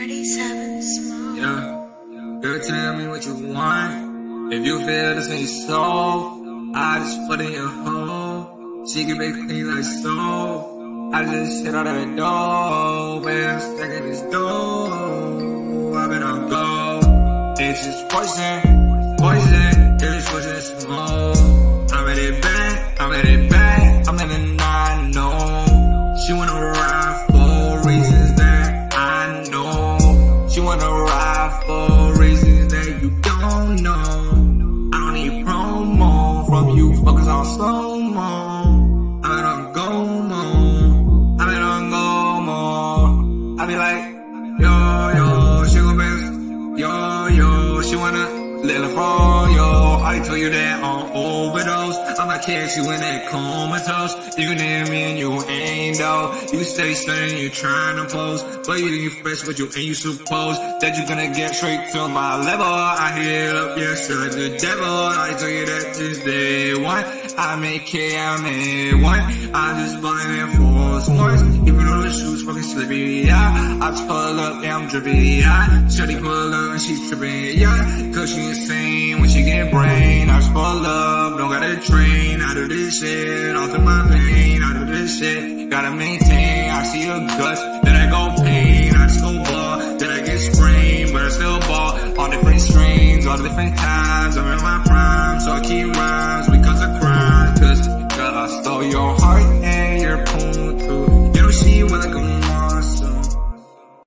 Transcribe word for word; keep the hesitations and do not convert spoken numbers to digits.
thirty-seven small. Yeah, girl, tell me what you want. If you feel this ain't so, I just put in your hole. She can make clean like soap. I just hit out that door, man, I'm stacking this door. I've been on go. It's just poison, poison. It's poison smoke. I'm at it back, I'm at it back. I'm in the nine, no. She wanna ride for reasons that I know. She wanna ride for reasons that you don't know. I don't need promo from you, fuckers on slow-mo. I'm on go-mo, I'm on go-mo. I be like, yo, yo, she gon' make, yo, yo, she wanna let her fall, yo. I told you that on overdose. I'ma catch you in that comatose. You can hear me and you ain't though. You stay studying, you trying to pose, but you think you fresh, but you ain't. You suppose that you gonna get straight to my level. I hit up, yeah, sure, the devil. I told you that since day one. I make it, I made one. I'm just buying it for sports. Even though the shoes fucking slippy, yeah. I pull up, yeah, I'm drippy, yeah. Shorty pull up and she tripping, yeah. Cause she insane when she get brain. I just pull up, don't gotta train. I do this shit, all through my pain. I do this shit, gotta maintain. I see a guts, then I go pain. I just go ball, then I get sprained. But I still ball, all different strains, all different times. I'm in my prime, so I keep rhymes because of crime. Cause girl, I stole your heart.